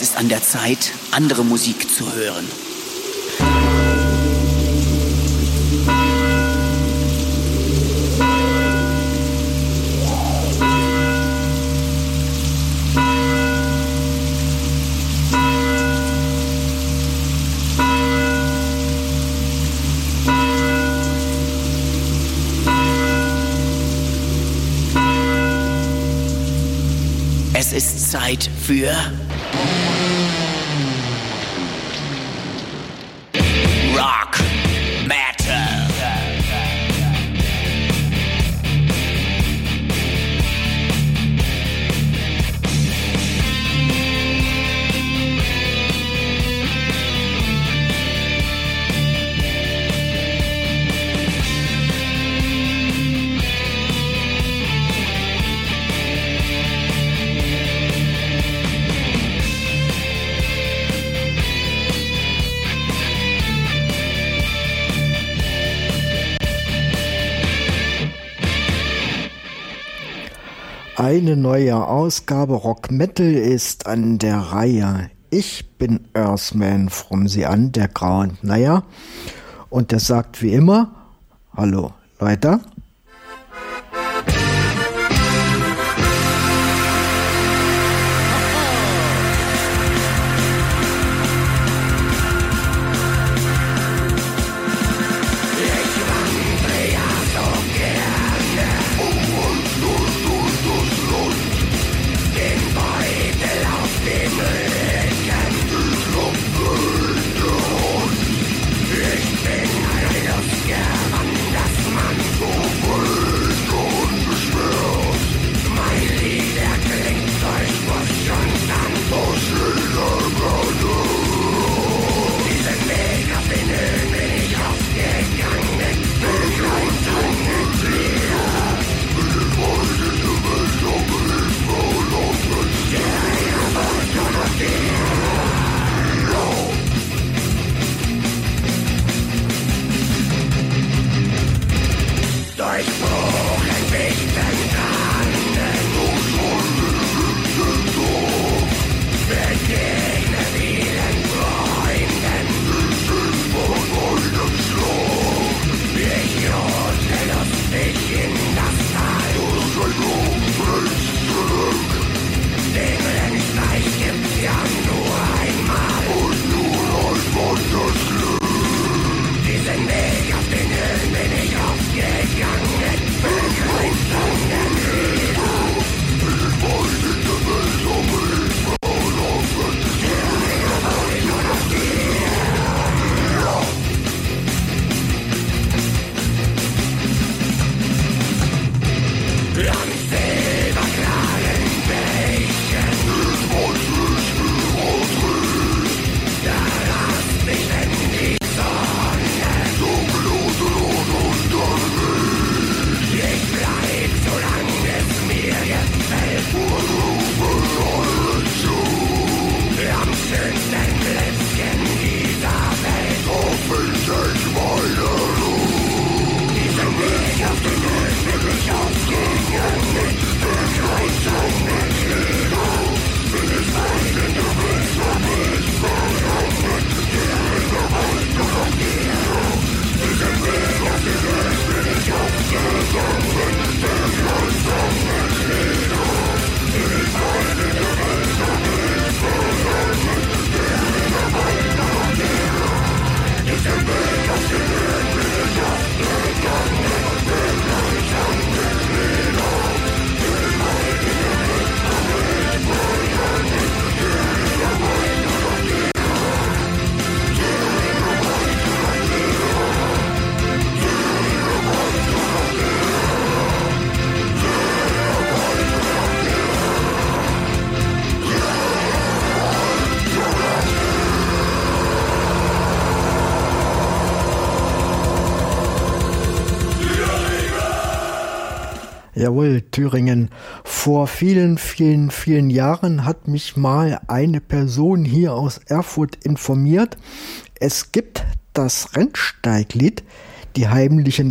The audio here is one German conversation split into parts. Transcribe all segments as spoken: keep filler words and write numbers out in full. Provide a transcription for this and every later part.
ist an der Zeit, andere Musik zu hören. Es ist Zeit für Rock Metal. Eine neue Ausgabe Rock Metal ist an der Reihe. Ich bin Earthman from the Underground. Naja, und der sagt wie immer, hallo Leute. Jawohl, Thüringen. Vor vielen, vielen, vielen Jahren hat mich mal eine Person hier aus Erfurt informiert. Es gibt das Rennsteiglied, die heimliche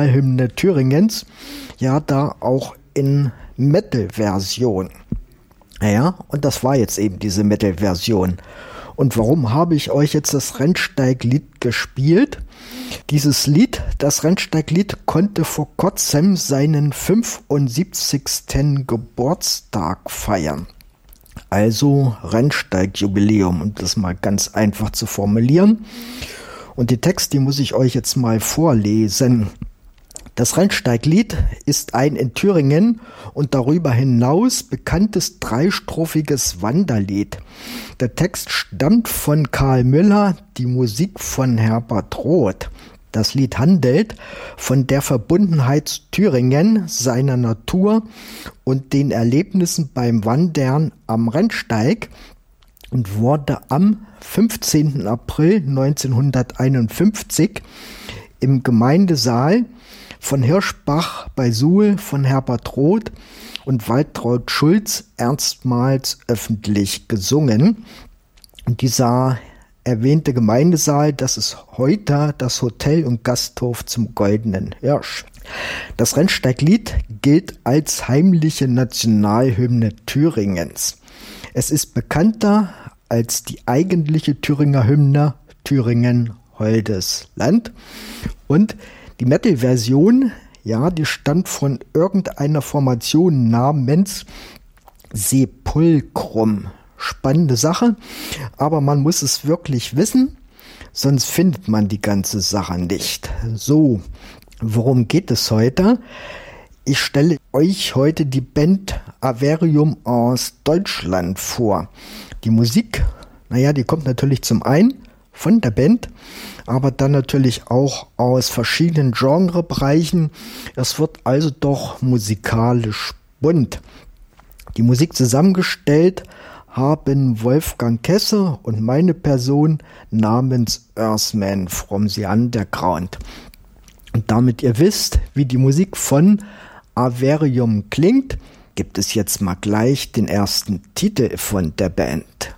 Nationalhymne Thüringens, ja da auch in Metal-Version. Naja, und das war jetzt eben diese Metal-Version. Und warum habe ich euch jetzt das Rennsteig-Lied gespielt? Dieses Lied, das Rennsteig-Lied, konnte vor kurzem seinen fünfundsiebzigsten Geburtstag feiern. Also Rennsteig-Jubiläum, um das mal ganz einfach zu formulieren. Und die Texte, die muss ich euch jetzt mal vorlesen. Das Rennsteig-Lied ist ein in Thüringen und darüber hinaus bekanntes dreistrophiges Wanderlied. Der Text stammt von Karl Müller, die Musik von Herbert Roth. Das Lied handelt von der Verbundenheit zu Thüringen, seiner Natur und den Erlebnissen beim Wandern am Rennsteig und wurde am fünfzehnten April neunzehnhunderteinundfünfzig im Gemeindesaal von Hirschbach bei Suhl von Herbert Roth und Waltraud Schulz erstmals öffentlich gesungen. Und dieser erwähnte Gemeindesaal, das ist heute das Hotel und Gasthof zum Goldenen Hirsch. Das Rennsteig-Lied gilt als heimliche Nationalhymne Thüringens. Es ist bekannter als die eigentliche Thüringer Hymne Thüringen holdes Land. Und die Metal-Version, ja, die stammt von irgendeiner Formation namens Sepulchrum. Spannende Sache, aber man muss es wirklich wissen, sonst findet man die ganze Sache nicht. So, worum geht es heute? Ich stelle euch heute die Band Averium aus Deutschland vor. Die Musik, naja, die kommt natürlich zum einen von der Band, aber dann natürlich auch aus verschiedenen Genrebereichen. Es wird also doch musikalisch bunt. Die Musik zusammengestellt haben Wolfgang Kesse und meine Person namens Earthman from the Underground. Und damit ihr wisst, wie die Musik von Averium klingt, gibt es jetzt mal gleich den ersten Titel von der Band.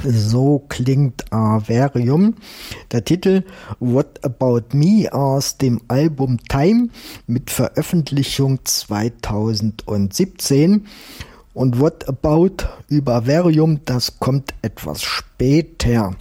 So klingt Averium. Der Titel What About Me aus dem Album Time mit Veröffentlichung zweitausendsiebzehn. Und What About über Averium, das kommt etwas später.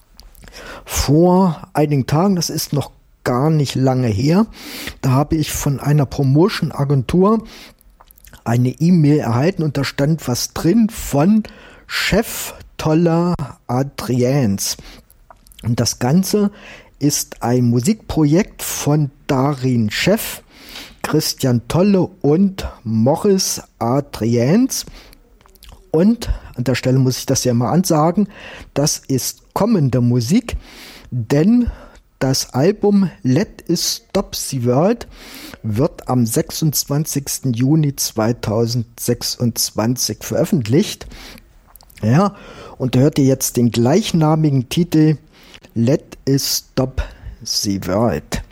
Vor einigen Tagen, das ist noch gar nicht lange her, da habe ich von einer Promotion-Agentur eine E-Mail erhalten und da stand was drin von Chef Toller Adriens. Und das Ganze ist ein Musikprojekt von Darin Chef, Christian Tolle und Morris Adriens. Und an der Stelle muss ich das ja mal ansagen, das ist kommende Musik, denn das Album Let It Stop the World wird am sechsundzwanzigsten Juni zweitausendsechsundzwanzig veröffentlicht. Ja, und da hört ihr jetzt den gleichnamigen Titel Let It Stop the World.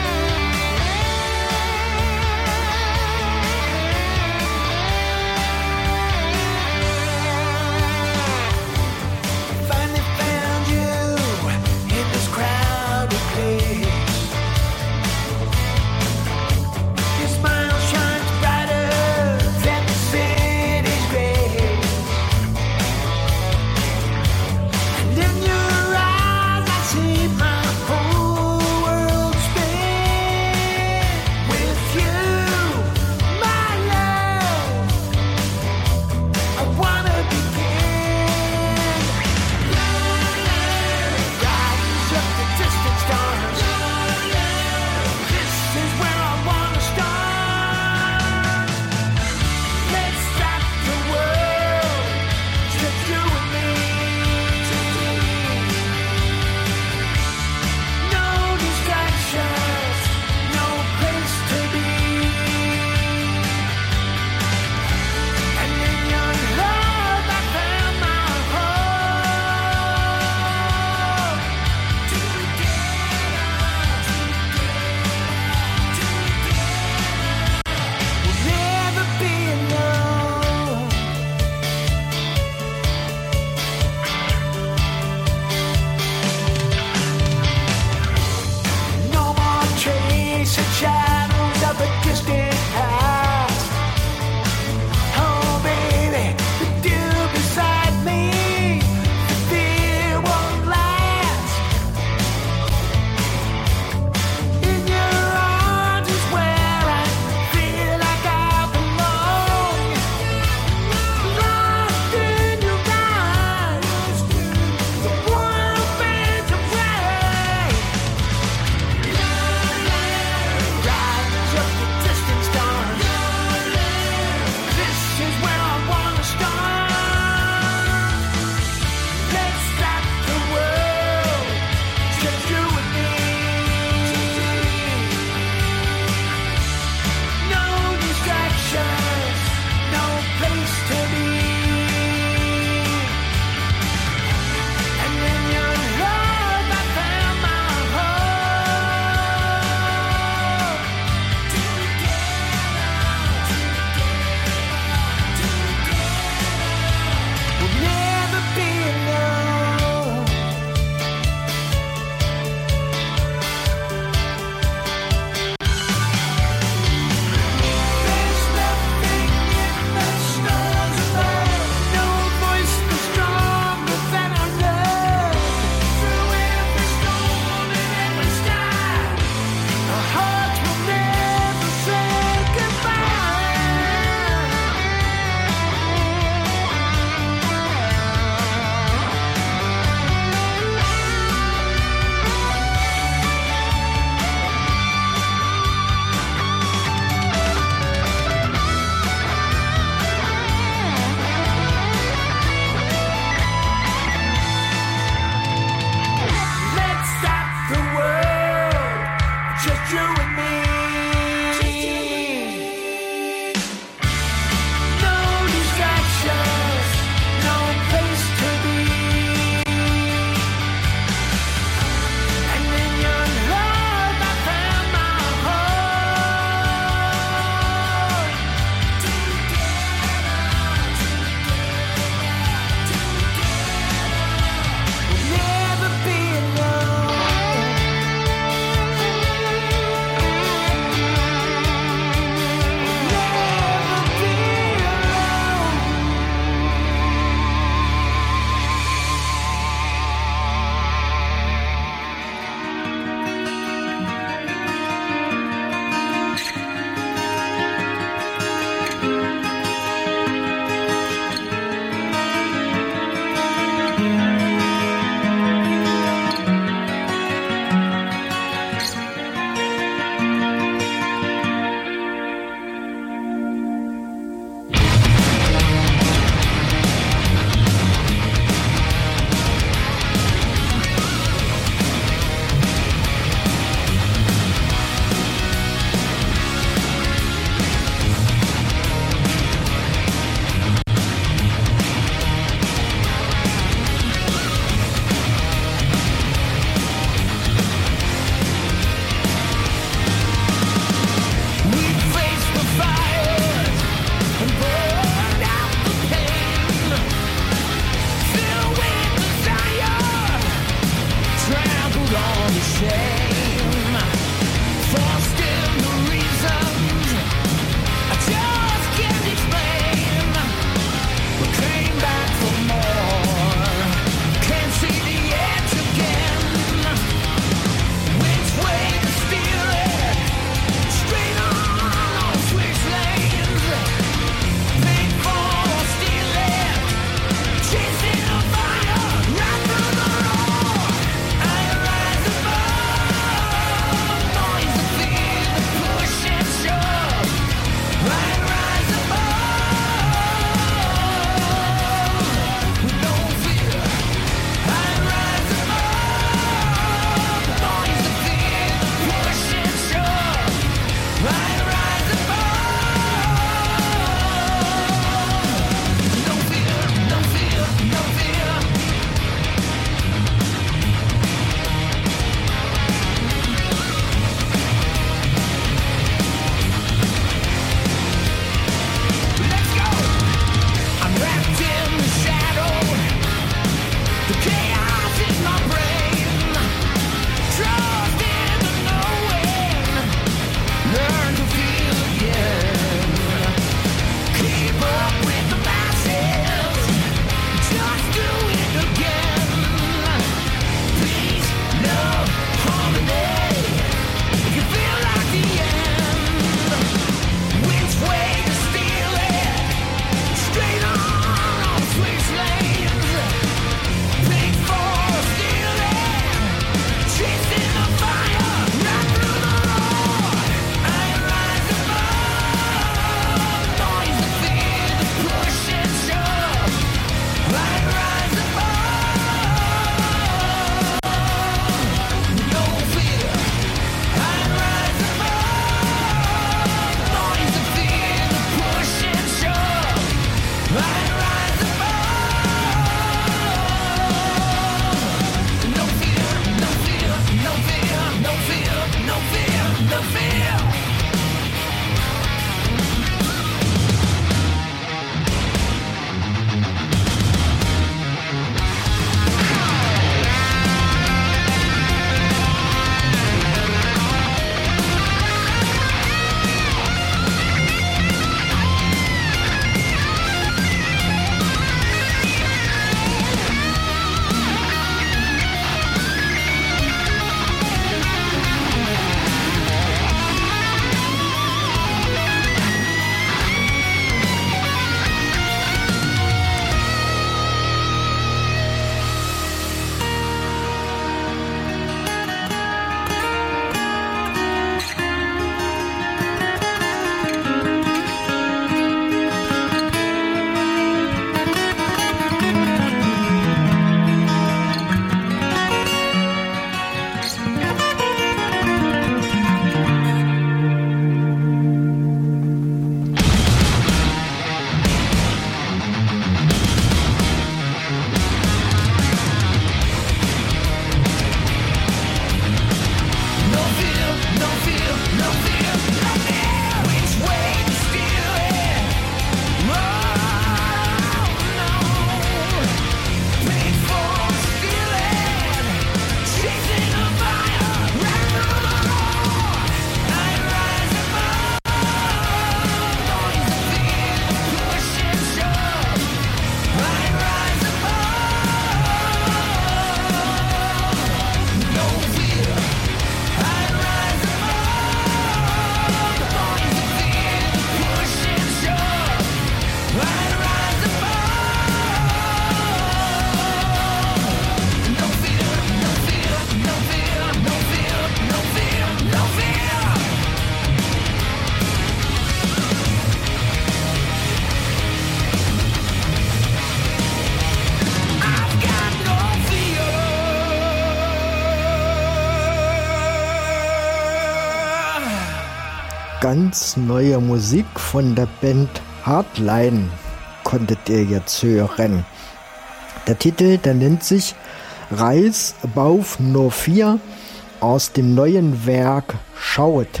ganz neue Musik von der Band Hardline konntet ihr jetzt hören. Der Titel, der nennt sich Rise Above No Fear aus dem neuen Werk Shout.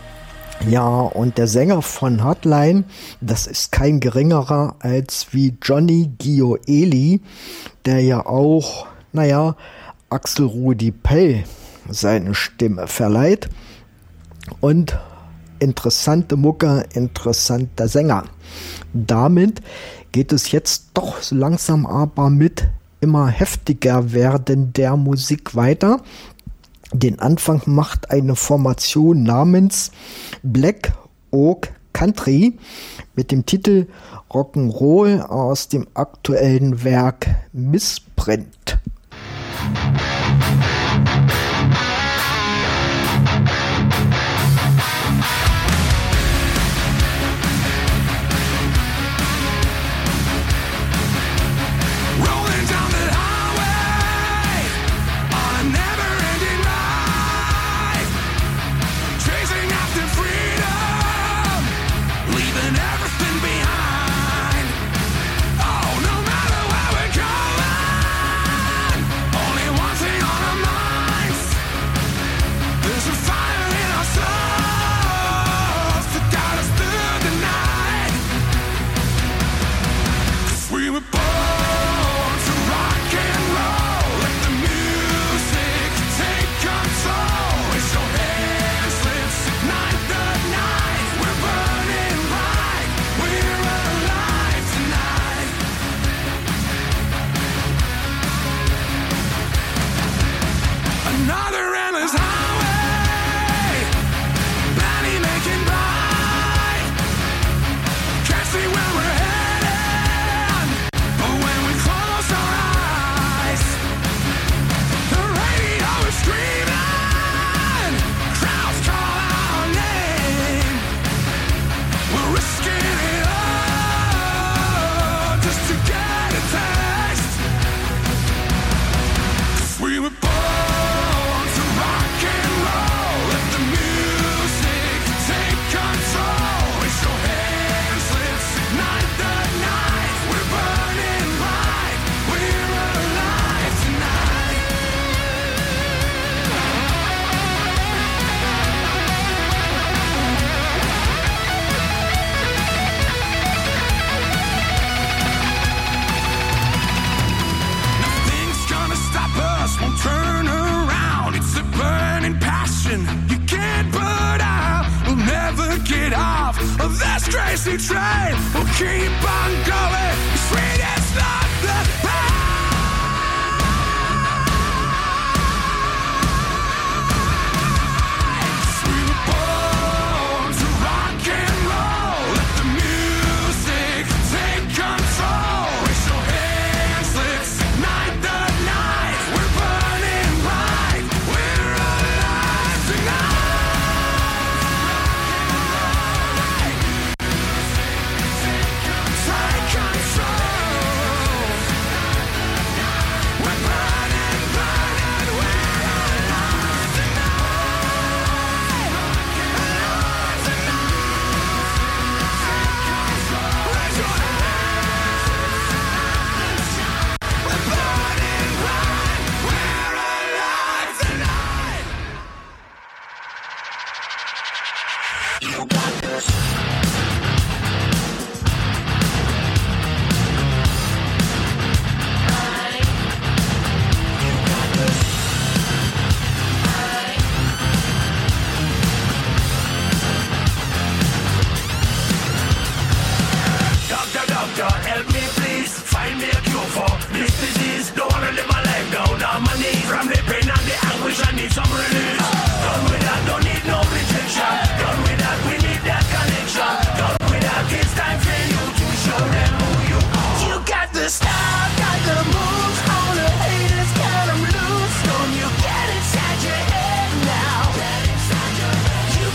Ja, und der Sänger von Hardline, das ist kein geringerer als wie Johnny Gioeli, der ja auch, naja, Axel Rudi Pell seine Stimme verleiht. Und interessante Mucke, interessanter Sänger. Damit geht es jetzt doch so langsam aber mit immer heftiger werden der Musik weiter. Den Anfang macht eine Formation namens Black Oak Country mit dem Titel Rock'n'Roll aus dem aktuellen Werk Missprint.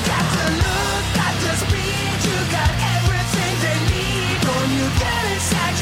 Inside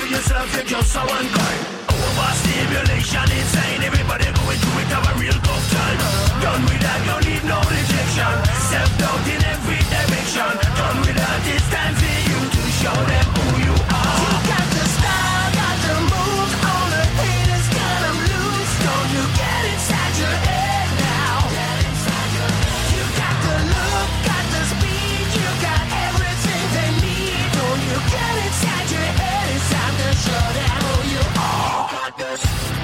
yourself, you're just so unkind. Overstimulation, insane, everybody going through it, have a real tough time. Done with that, you need no rejection. Self-doubt in every direction. Done with that, it's time for you to show them who you are. You got the style, got the moves, all the haters got them loose. Don't you get inside your head now? You got the look, got the speed, you got everything they need. Don't you get inside your head? It's time to show them who you are. You got this.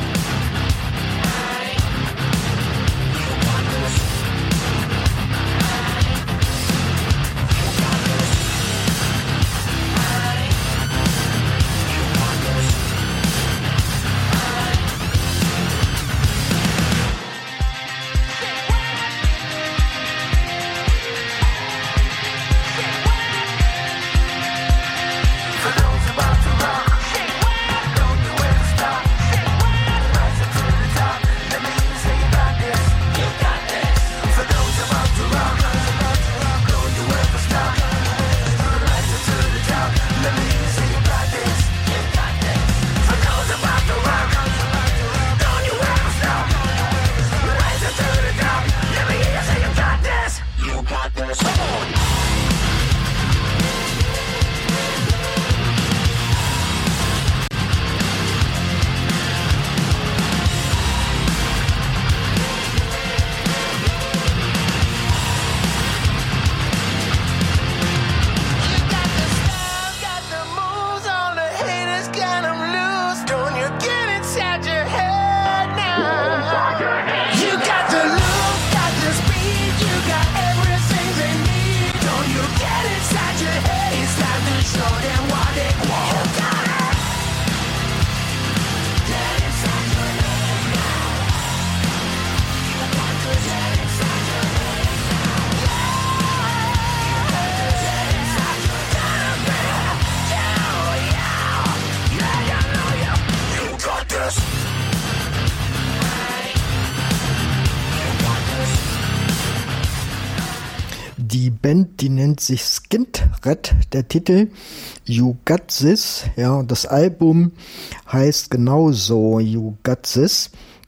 Die Band, die nennt sich Skint-Red, der Titel You Got This, ja, das Album heißt genauso You Got This.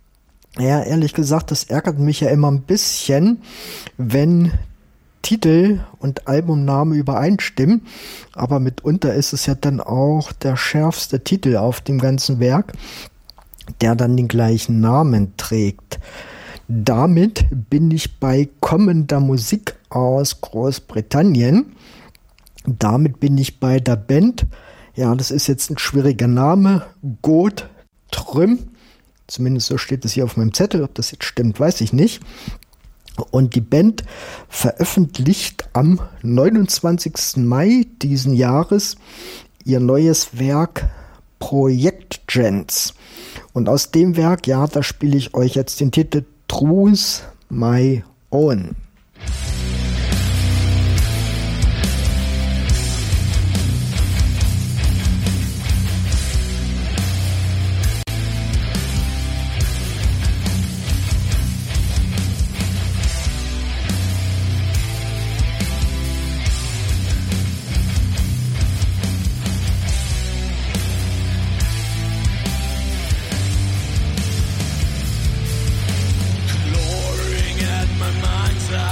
Ja, ehrlich gesagt, das ärgert mich ja immer ein bisschen, wenn Titel und Albumname übereinstimmen, aber mitunter ist es ja dann auch der schärfste Titel auf dem ganzen Werk, der dann den gleichen Namen trägt. Damit bin ich bei kommender Musik aus Großbritannien. Damit bin ich bei der Band, ja, das ist jetzt ein schwieriger Name, Goat Trym. Zumindest so steht es hier auf meinem Zettel. Ob das jetzt stimmt, weiß ich nicht. Und die Band veröffentlicht am neunundzwanzigsten Mai diesen Jahres ihr neues Werk Project Gents. Und aus dem Werk, ja, da spiele ich euch jetzt den Titel Truth My Own. Glorying at my mind's eye.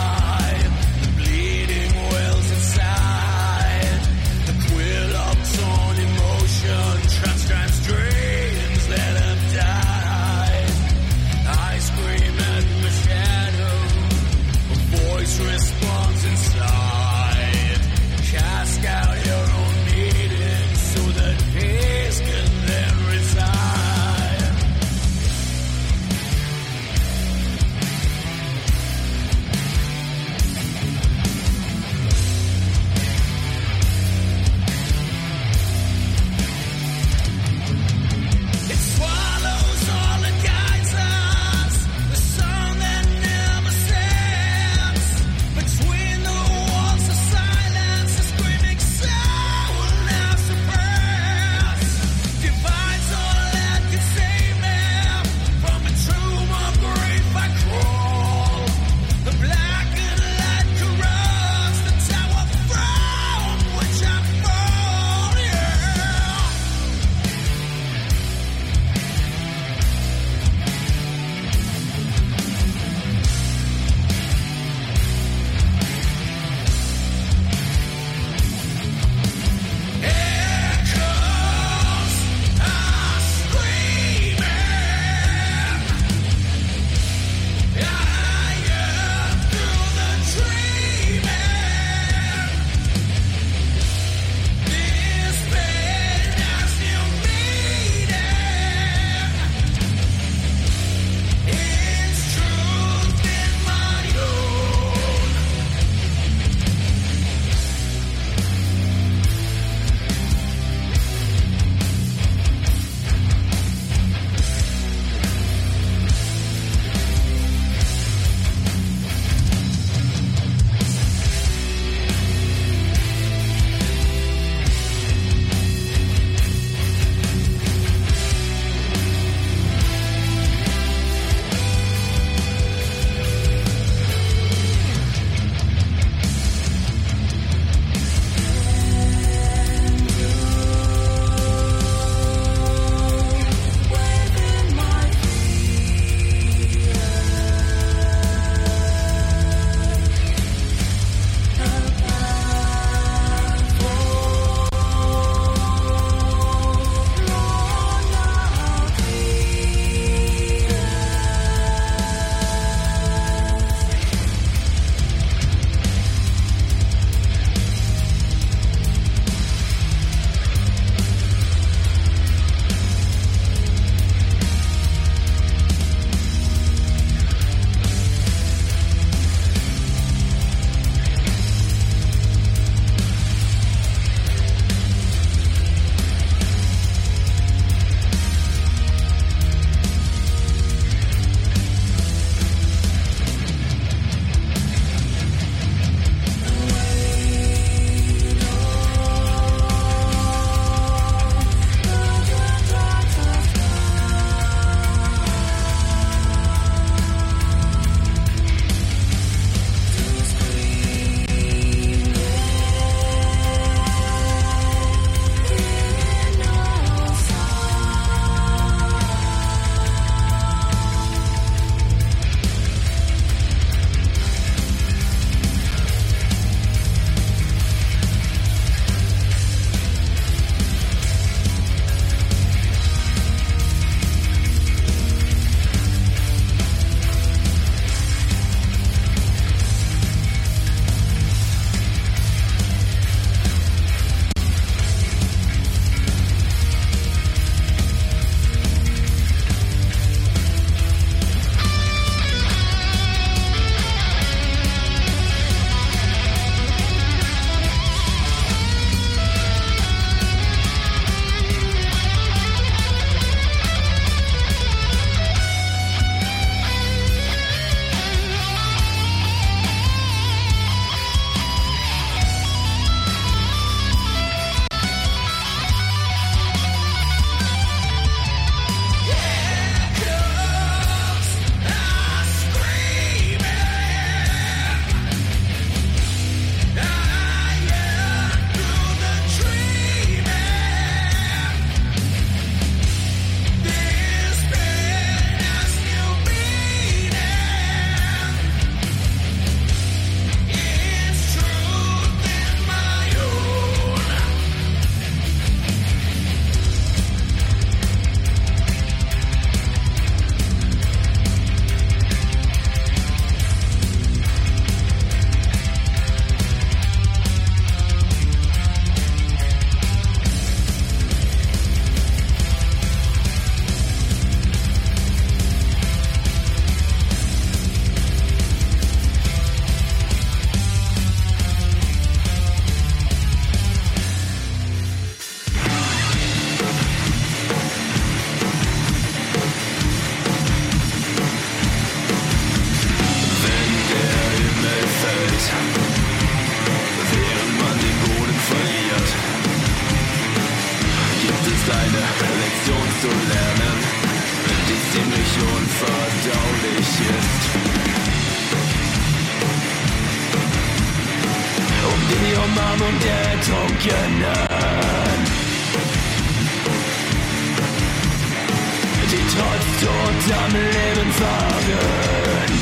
und am Leben fahren.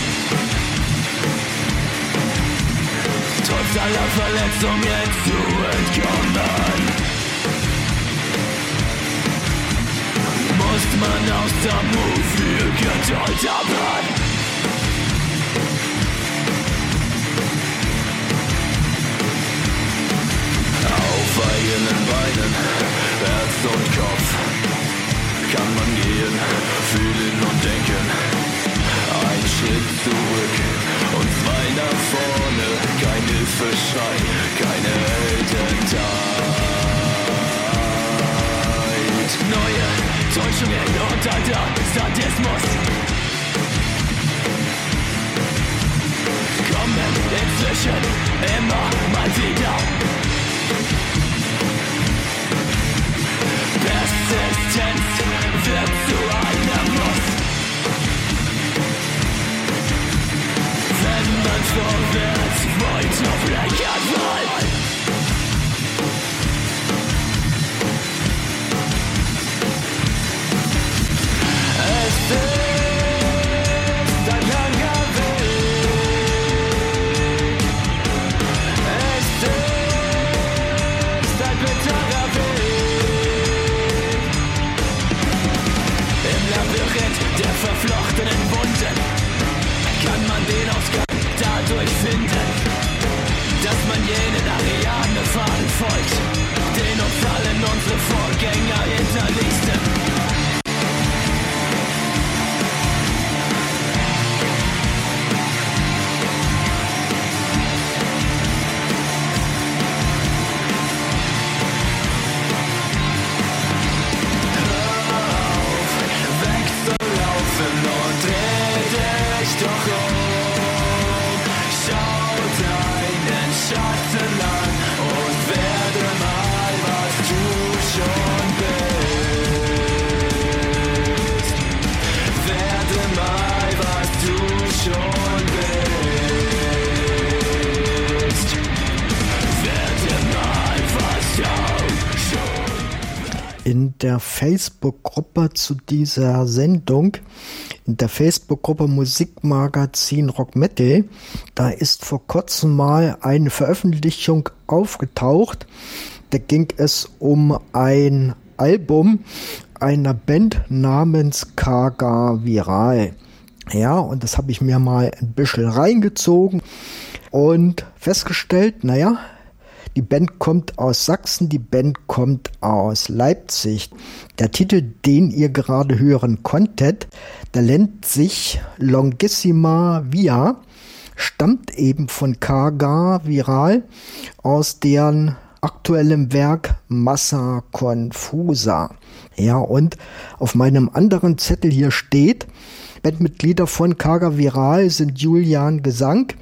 Trotz aller Verletzungen zu entkommen, muss man aus der Mut viel Geduld haben. Auf eigenen Beinen, Herz und Kopf, kann man gehen, fühlen und denken. Ein Schritt zurück und zwei nach vorne. Kein Hilfeschrei, keine Heldentat. Neue Täuschungen und alter Sadismus kommen inzwischen immer mal wieder. Persistenz wird zu einem Muss, wenn man vorwärts wollte, blechern will. Es ist ein langer Weg, es ist ein bitterer Weg. Im Labyrinth der verflochtenen Wunden kann man den Ausgang dadurch finden, dass man jenen Ariadne-Pfaden folgt, den uns allen unsere Vorgänger hinterließen. In der Facebook-Gruppe zu dieser Sendung, in der Facebook-Gruppe Musikmagazin Rock Metal, da ist vor kurzem mal eine Veröffentlichung aufgetaucht. Da ging es um ein Album einer Band namens Kaga Viral. Ja, und das habe ich mir mal ein bisschen reingezogen und festgestellt, naja, die Band kommt aus Sachsen, die Band kommt aus Leipzig. Der Titel, den ihr gerade hören konntet, der nennt sich Longissima Via, stammt eben von Kaga Viral aus deren aktuellem Werk Massa Confusa. Ja, und auf meinem anderen Zettel hier steht, Bandmitglieder von Kaga Viral sind Julian Gesang,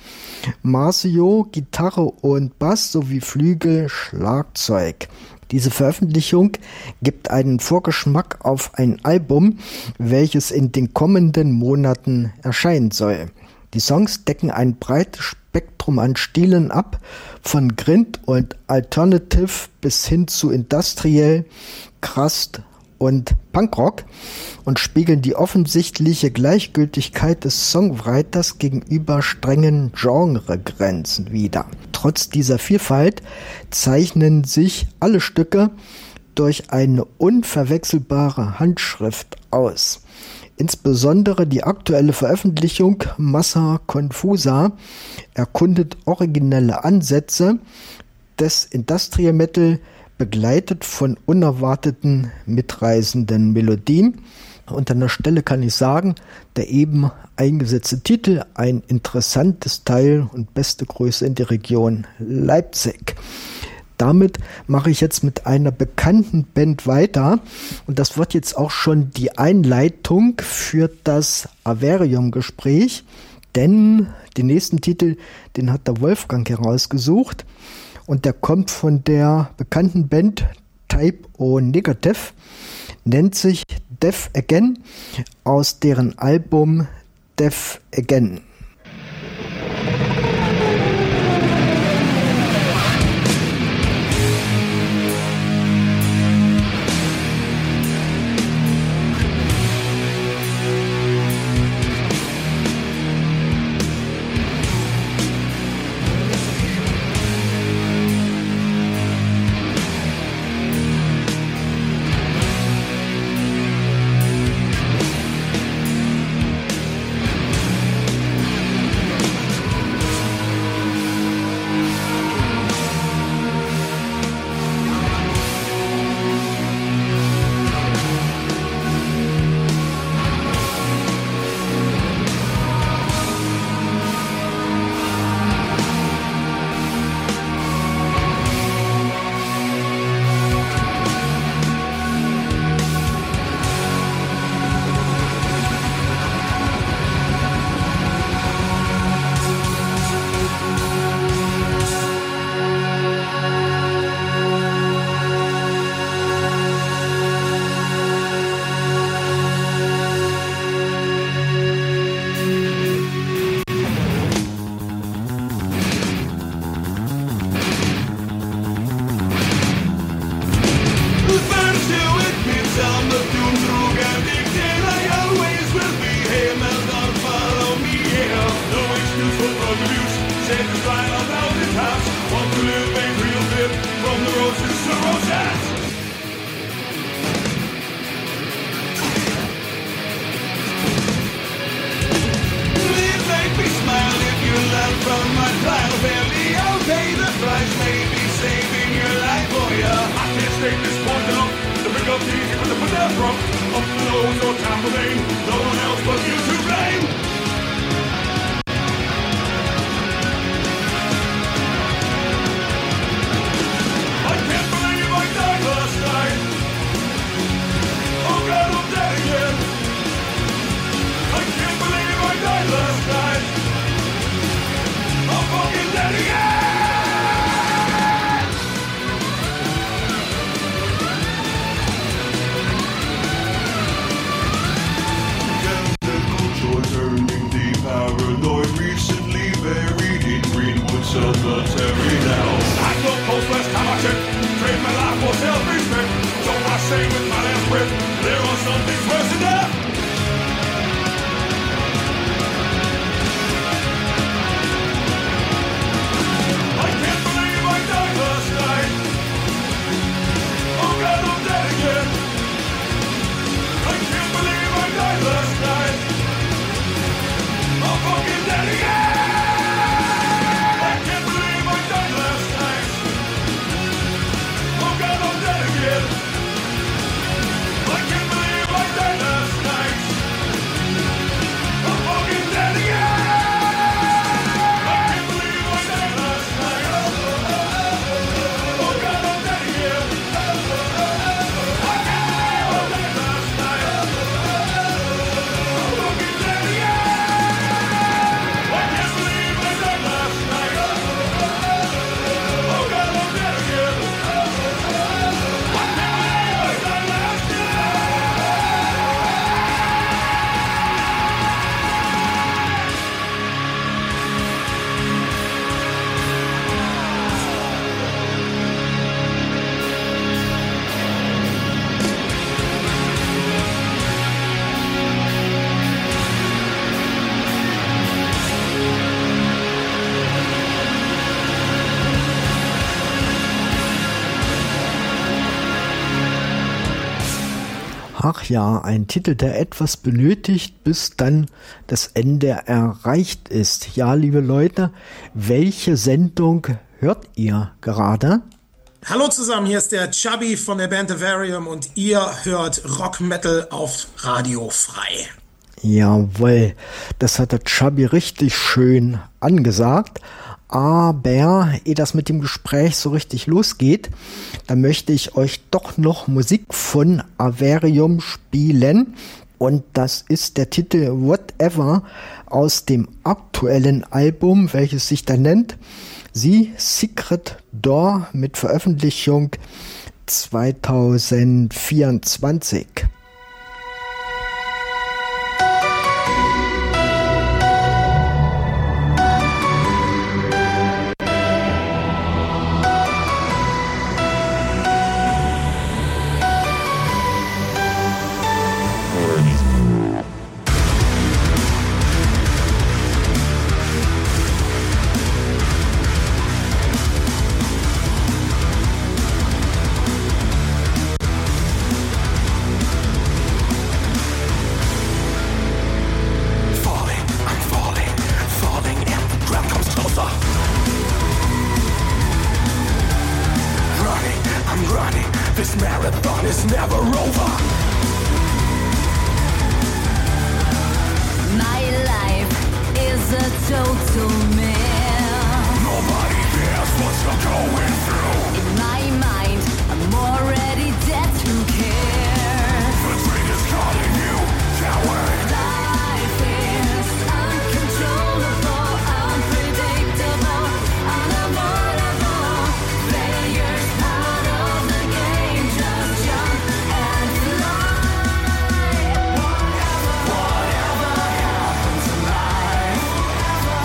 Marcio Gitarre und Bass sowie Flügel, Schlagzeug. Diese Veröffentlichung gibt einen Vorgeschmack auf ein Album, welches in den kommenden Monaten erscheinen soll. Die Songs decken ein breites Spektrum an Stilen ab, von Grind und Alternative bis hin zu Industrial, Crust und Punkrock und spiegeln die offensichtliche Gleichgültigkeit des Songwriters gegenüber strengen Genregrenzen wider. Trotz dieser Vielfalt zeichnen sich alle Stücke durch eine unverwechselbare Handschrift aus. Insbesondere die aktuelle Veröffentlichung Massa Confusa erkundet originelle Ansätze des Industrial Metal, begleitet von unerwarteten, mitreißenden Melodien. Und an der Stelle kann ich sagen, der eben eingesetzte Titel, ein interessantes Teil und beste Grüße in die Region Leipzig. Damit mache ich jetzt mit einer bekannten Band weiter und das wird jetzt auch schon die Einleitung für das Averium-Gespräch, denn den nächsten Titel, den hat der Wolfgang herausgesucht. Und der kommt von der bekannten Band Type O Negative, nennt sich Death Again, aus deren Album Death Again. doom through and dictate I always will be. Hey, man, don't follow me, yeah. No excuse for drug abuse. Said the sign a thousand times. Want to live a real bit from the roses to roses. Please make me smile if you laugh from my trial family. I'll pay the price, maybe saving your life for ya. I can't take this point enough to pick up the easy with the put that from. Up the nose or top of vein, no one else but you to blame. I can't believe I died last night. Oh God, I'm dead again. I can't believe I died last night. I'm fucking dead again. Turning the paranoid, recently buried in Greenwood Cemetery now. I don't post last time I checked, trade my life for self-respect. So I say with my last breath, there are some things worse than death. I can't believe I died last night. Oh God, I'm dead again. I can't believe I died last night. I'm fucking dead again! I can't believe I died last night. Oh God, I'm dead again. I can't believe I died last night. I'm fucking dead again! I can't believe I died last night. Oh God, I'm dead again. I can't believe I died last night. I'm fucking dead again! Ach ja, ein Titel, der etwas benötigt, bis dann das Ende erreicht ist. Ja, liebe Leute, welche Sendung hört ihr gerade? Hallo zusammen, hier ist der Chubby von der Band Avarium und ihr hört Rock Metal auf Radio Frei. Jawohl, das hat der Chubby richtig schön angesagt. Aber ehe das mit dem Gespräch so richtig losgeht, da möchte ich euch doch noch Musik von Avarium spielen. Und das ist der Titel Whatever aus dem aktuellen Album, welches sich da nennt The Secret Door mit Veröffentlichung zwanzig vierundzwanzig.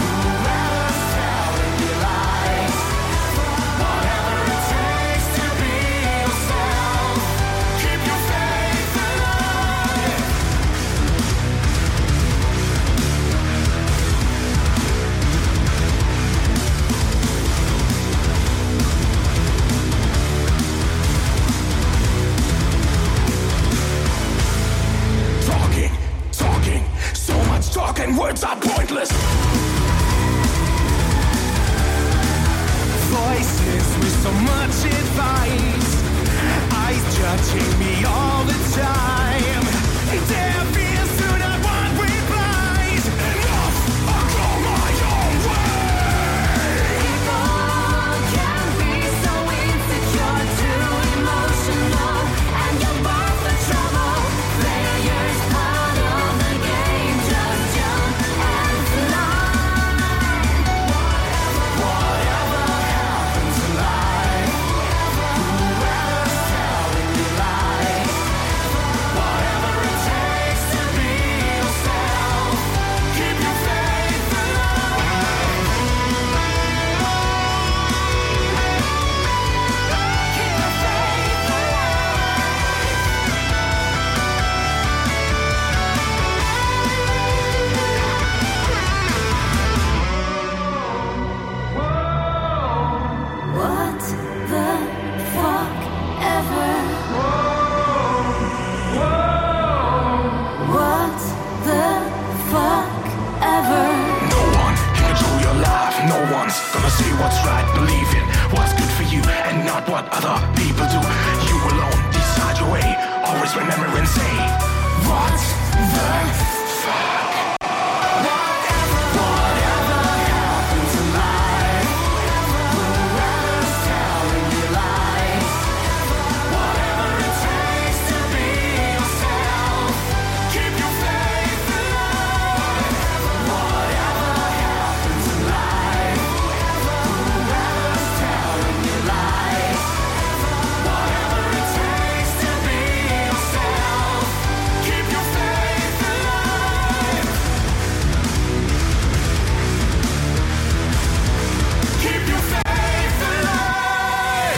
To be words are pointless. Voices with so much advice, eyes judging me all the time. Their fears do not want replies. Enough, I'll go my own way. People can be so insecure, too emotional, and you're born for trouble. Players part of the game, just jump and fly. Whatever happens in life, whoever's telling you lies, whatever it takes to be yourself, keep your faith alive. Keep your faith alive. What the fuck ever? What the fuck ever? No one can control your life. No one's gonna say what's right. Believe in what's good for you and not what other people do. You alone decide your way. Always remember and say, what the fuck? Whatever happens in life, whoever's telling you lies, whatever it takes to be yourself, keep your faith alive. Whatever happens in life, whoever's telling you lies, whatever it takes to be yourself, keep your faith alive. Keep your faith alive.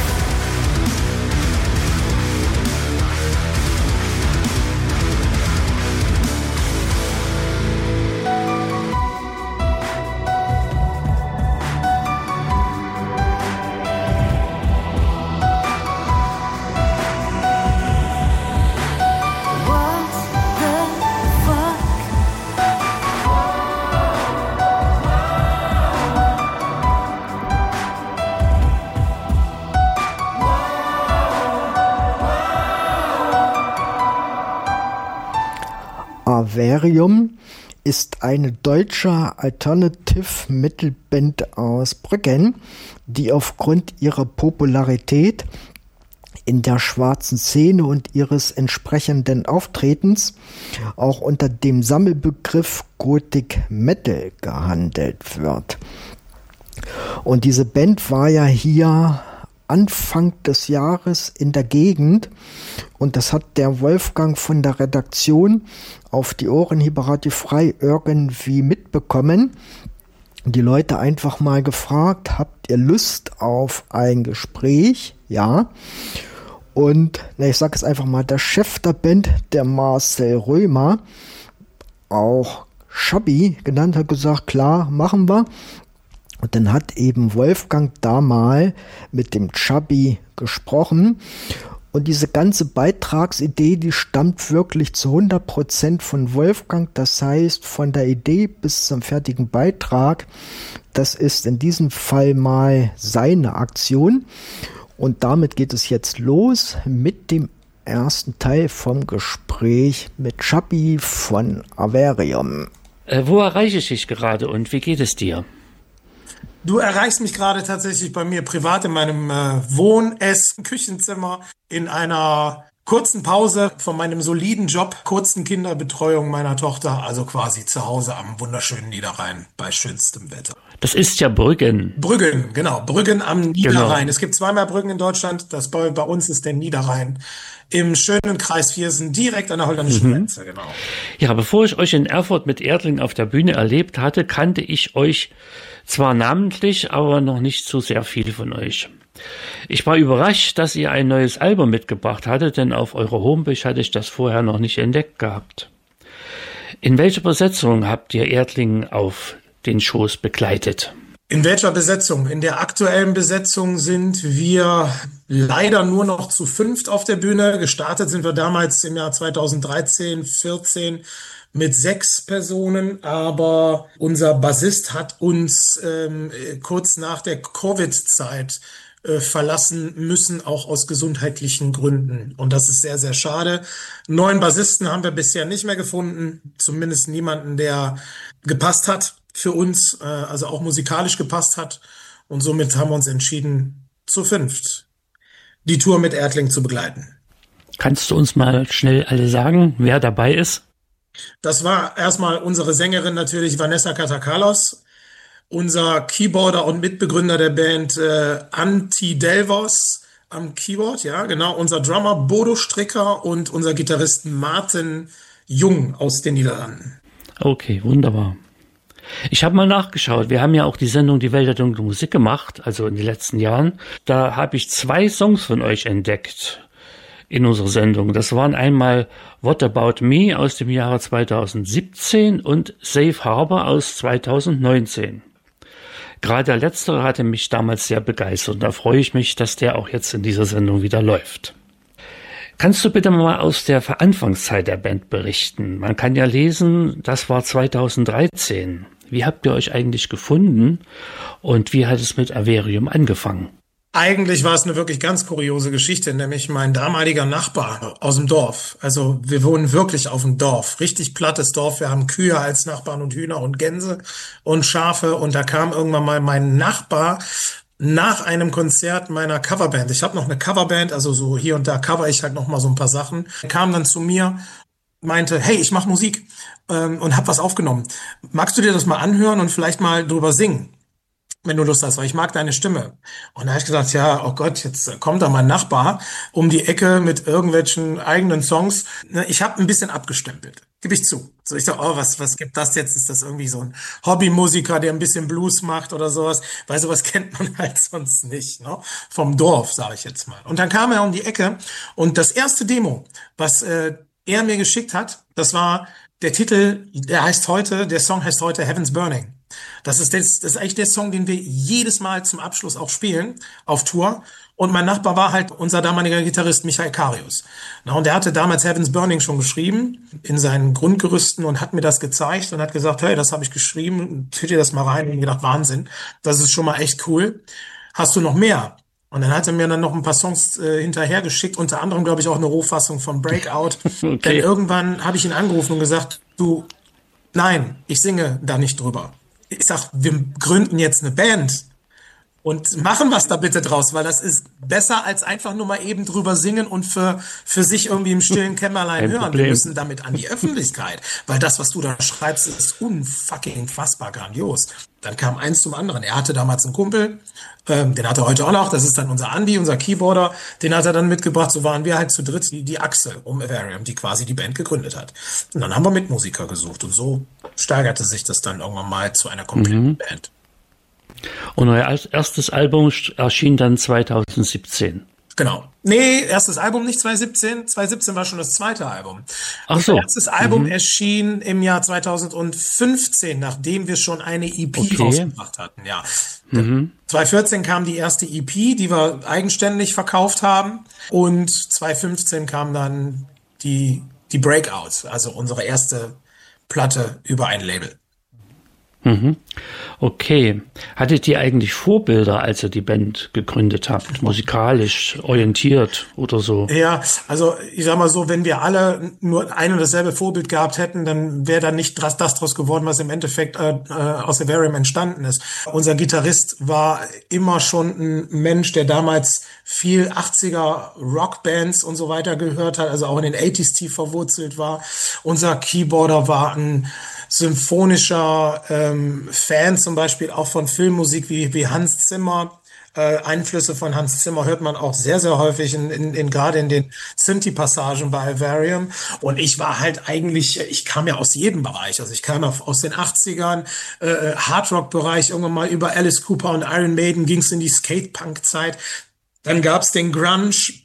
What the fuck? Averium ist eine deutsche Alternative Metal Band aus Brüggen, die aufgrund ihrer Popularität in der schwarzen Szene und ihres entsprechenden Auftretens auch unter dem Sammelbegriff Gothic Metal gehandelt wird. Und diese Band war ja hier Anfang des Jahres in der Gegend und das hat der Wolfgang von der Redaktion auf die Ohrenhiebe Radio Frei irgendwie mitbekommen. Die Leute einfach mal gefragt, habt ihr Lust auf ein Gespräch? Ja. Und na, ich sage es einfach mal, der Chef der Band, der Marcel Römer, auch Schabi genannt, hat gesagt, klar, machen wir. Und dann hat eben Wolfgang da mal mit dem Chubby gesprochen. Und diese ganze Beitragsidee, die stammt wirklich zu hundert Prozent von Wolfgang. Das heißt, von der Idee bis zum fertigen Beitrag, das ist in diesem Fall mal seine Aktion. Und damit geht es jetzt los mit dem ersten Teil vom Gespräch mit Chubby von Averium. Äh, wo erreiche ich dich gerade und wie geht es dir? Du erreichst mich gerade tatsächlich bei mir privat in meinem äh, Wohn-, Ess-, Küchenzimmer in einer kurzen Pause von meinem soliden Job, kurzen Kinderbetreuung meiner Tochter, also quasi zu Hause am wunderschönen Niederrhein bei schönstem Wetter. Das ist ja Brüggen. Brüggen, genau, Brüggen am Niederrhein. Genau. Es gibt zweimal Brüggen in Deutschland, das bei, bei uns ist der Niederrhein. Im schönen Kreis Viersen, direkt an der holländischen Mhm. Grenze, genau. Ja, bevor ich euch in Erfurt mit Erdling auf der Bühne erlebt hatte, kannte ich euch zwar namentlich, aber noch nicht so sehr viel von euch. Ich war überrascht, dass ihr ein neues Album mitgebracht hattet, denn auf eurer Homepage hatte ich das vorher noch nicht entdeckt gehabt. In welcher Besetzung habt ihr Erdling auf den Shows begleitet? In welcher Besetzung? In der aktuellen Besetzung sind wir leider nur noch zu fünft auf der Bühne. Gestartet sind wir damals im Jahr zweitausenddreizehn, vierzehn mit sechs Personen, aber unser Bassist hat uns ähm, kurz nach der Covid-Zeit äh, verlassen müssen, auch aus gesundheitlichen Gründen. Und das ist sehr, sehr schade. Neuen Bassisten haben wir bisher nicht mehr gefunden, zumindest niemanden, der gepasst hat für uns, äh, also auch musikalisch gepasst hat. Und somit haben wir uns entschieden, zu fünft die Tour mit Erdling zu begleiten. Kannst du uns mal schnell alle sagen, wer dabei ist? Das war erstmal unsere Sängerin natürlich Vanessa Katakalos, unser Keyboarder und Mitbegründer der Band äh, Antti Delvos am Keyboard, ja genau, unser Drummer Bodo Stricker und unser Gitarrist Martin Jung aus den Niederlanden. Okay, wunderbar. Ich habe mal nachgeschaut. Wir haben ja auch die Sendung Die Welt der dunklen Musik gemacht, also in den letzten Jahren. Da habe ich zwei Songs von euch entdeckt in unserer Sendung. Das waren einmal What About Me aus dem Jahre zweitausendsiebzehn und Safe Harbor aus zweitausendneunzehn. Gerade der letztere hatte mich damals sehr begeistert und da freue ich mich, dass der auch jetzt in dieser Sendung wieder läuft. Kannst du bitte mal aus der Anfangszeit der Band berichten? Man kann ja lesen, das war zweitausenddreizehn. Wie habt ihr euch eigentlich gefunden und wie hat es mit Averium angefangen? Eigentlich war es eine wirklich ganz kuriose Geschichte, nämlich mein damaliger Nachbar aus dem Dorf. Also wir wohnen wirklich auf dem Dorf, richtig plattes Dorf. Wir haben Kühe als Nachbarn und Hühner und Gänse und Schafe. Und da kam irgendwann mal mein Nachbar nach einem Konzert meiner Coverband. Ich habe noch eine Coverband, also so hier und da cover ich halt noch mal so ein paar Sachen. Er kam dann zu mir, meinte, hey, ich mache Musik ähm, und habe was aufgenommen. Magst du dir das mal anhören und vielleicht mal drüber singen? Wenn du Lust hast, weil ich mag deine Stimme. Und da habe ich gesagt, ja, oh Gott, jetzt kommt da mein Nachbar um die Ecke mit irgendwelchen eigenen Songs. Ich habe ein bisschen abgestempelt, gebe ich zu. So, ich sag, oh, was was gibt das jetzt? Ist das irgendwie so ein Hobbymusiker, der ein bisschen Blues macht oder sowas? Weil sowas kennt man halt sonst nicht, ne? Vom Dorf, sage ich jetzt mal. Und dann kam er um die Ecke und das erste Demo, was äh, er mir geschickt hat, das war der Titel, der heißt heute, der Song heißt heute Heaven's Burning. Das ist, das, das ist eigentlich der Song, den wir jedes Mal zum Abschluss auch spielen auf Tour. Und mein Nachbar war halt unser damaliger Gitarrist Michael Karius. Na, und der hatte damals Heaven's Burning schon geschrieben in seinen Grundgerüsten und hat mir das gezeigt und hat gesagt, hey, das habe ich geschrieben, tut dir das mal rein. Und ich gedacht, Wahnsinn, das ist schon mal echt cool. Hast du noch mehr? Und dann hat er mir dann noch ein paar Songs äh, hinterher geschickt, unter anderem, glaube ich, auch eine Rohfassung von Breakout. Okay. Denn irgendwann habe ich ihn angerufen und gesagt, du, nein, ich singe da nicht drüber. Ich sag, wir gründen jetzt eine Band und machen was da bitte draus, weil das ist besser als einfach nur mal eben drüber singen und für für sich irgendwie im stillen Kämmerlein Kein hören. Problem. Wir müssen damit an die Öffentlichkeit, weil das, was du da schreibst, ist unfucking fassbar grandios. Dann kam eins zum anderen. Er hatte damals einen Kumpel, ähm, den hat er heute auch noch, das ist dann unser Andi, unser Keyboarder, den hat er dann mitgebracht, so waren wir halt zu dritt die, die Achse um Averium, die quasi die Band gegründet hat. Und dann haben wir Mitmusiker gesucht und so steigerte sich das dann irgendwann mal zu einer kompletten Mhm. Band. Und euer als- erstes Album erschien dann zweitausendsiebzehn. Genau. Nee, erstes Album nicht zweitausendsiebzehn. zweitausendsiebzehn war schon das zweite Album. Ach Unser so. erstes Album Mhm. erschien im Jahr zweitausendfünfzehn, nachdem wir schon eine E P Okay. rausgebracht hatten, ja. Mhm. zweitausendvierzehn kam die erste E P, die wir eigenständig verkauft haben. Und zweitausendfünfzehn kam dann die, die Breakout, also unsere erste Platte über ein Label. Mhm. Okay. Hattet ihr eigentlich Vorbilder, als ihr die Band gegründet habt? Musikalisch orientiert oder so? Ja, also ich sag mal so, wenn wir alle nur ein und dasselbe Vorbild gehabt hätten, dann wäre da nicht das, das draus geworden, was im Endeffekt äh, äh, aus Averium entstanden ist. Unser Gitarrist war immer schon ein Mensch, der damals viel achtziger Rockbands und so weiter gehört hat, also auch in den achtziger tief verwurzelt war. Unser Keyboarder war ein symphonischer ähm, Fan zum Beispiel auch von Filmmusik wie, wie Hans Zimmer. Äh, Einflüsse von Hans Zimmer hört man auch sehr, sehr häufig in, in, in gerade in den Synthi-Passagen bei Averium. Und ich war halt eigentlich, ich kam ja aus jedem Bereich. Also ich kam auf, aus den achtzigern, äh, Hardrock-Bereich, irgendwann mal über Alice Cooper und Iron Maiden ging es in die Skate-Punk-Zeit. Dann gab's den Grunge,